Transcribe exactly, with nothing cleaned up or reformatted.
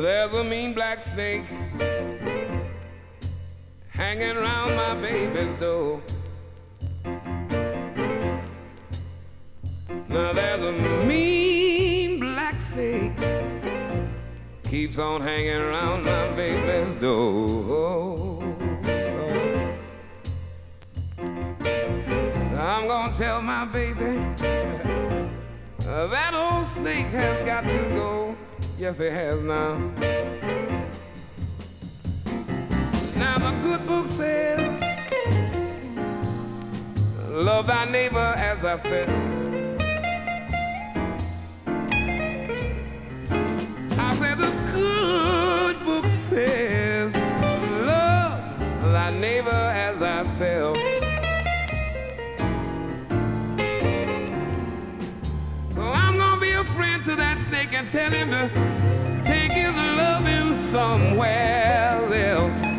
There's a mean black snake hanging around my baby's door. Now there's a mean black snake keeps on hanging around my baby's door. I'm gonna tell my baby uh, that old snake has got to go. Yes, it has now. Now the good book says, love thy neighbor as I said. I said the good book says, love thy neighbor as thyself. So I'm gonna be a friend to that snake and tell him to take his loving somewhere else.